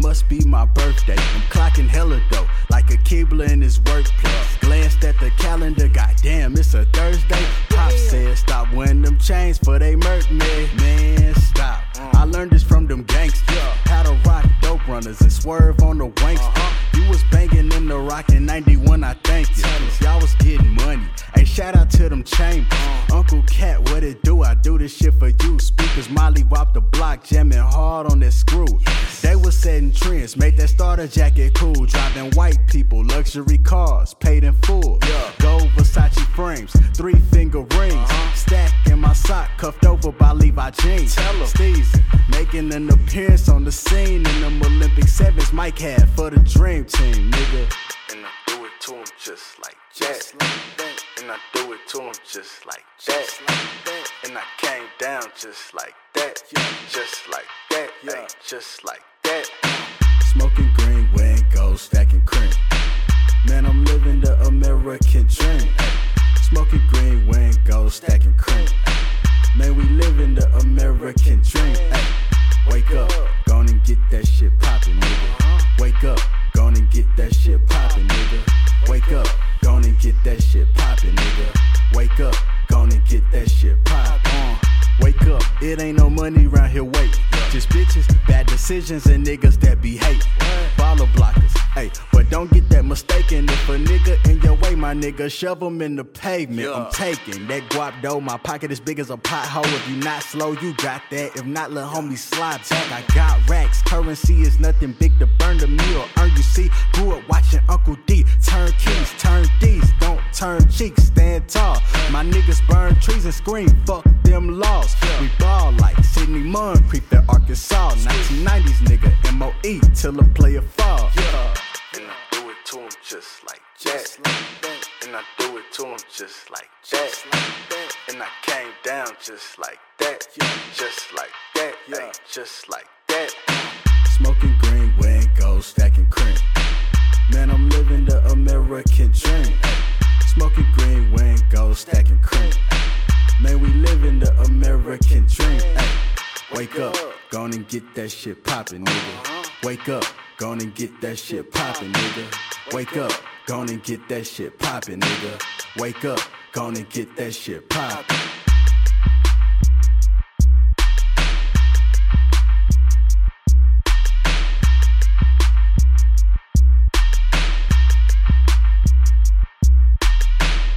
must be my birthday. I'm clocking hella dough, like a Keebler in his workplace. Glanced at the calendar, goddamn, it's a Thursday. Pop said, stop wearing them chains for they murk me. Man, stop. I learned this from them gangsters. How to rock dope runners and swerve on the wankster. You was banging in the rockin' 91, I thank you. Y'all was getting money. Hey, shout out to them chambers. Uncle Cat, what it do? I do this shit for you. Speakers Molly wop the block, jamming hard on that screw. They was setting trends, made that starter jacket cool. Driving white people, luxury cars, paid in full. Gold Versace frames, 3-finger rings. Stack in my sock, cuffed over by Levi jeans. Steezy, making an appearance on the scene in them Olympic sevens Mike had for the dream team, nigga. And I do it to him just like that. And I do it to him just like that. And I came down just like that. Just like that. Ay, just like that. Smoking green, wearing gold, stacking cream. Man, I'm living the American dream. Smoking green, wearing gold, stacking cream. Man, we living the American dream. Wake up, gone and get that shit poppin', nigga. Wake up, gone and get that shit poppin', nigga. Wake up, gone and get that shit poppin', nigga. Wake up, gone and get that shit poppin'. Wake up, it ain't no money around here, wait. Just bitches, bad decisions, and niggas that be hate. Baller blockers, hey, but don't get that mistaken. If a nigga in your way, my nigga, shove him in the pavement. I'm taking that guap dough, my pocket as big as a pothole. If you not slow, you got that. If not, little homie, slide back. I got racks, currency is nothing big to burn the meal. Earn you see, grew up watching Uncle D. Turn keys, turn D's, don't turn cheeks, stand tall. My niggas burn trees and scream, fuck them laws. We ball like Sidney Moncrief at Arkansas. 1990s nigga, MOE till a player fall. And I do it to him just like that. And I do it to him just like that. And I came down just like that. Just like that. Ay, just like that. Smoking green, wearing gold, stacking cream. Man, I'm living the American dream. Smoking green, wearing gold, stacking cream. Man, we living the American dream. Wake up, gone and get that shit poppin', nigga. Wake up, gone and get that shit poppin', nigga. Wake up, gone and get that shit poppin', nigga. Wake up, gone and get that shit poppin'.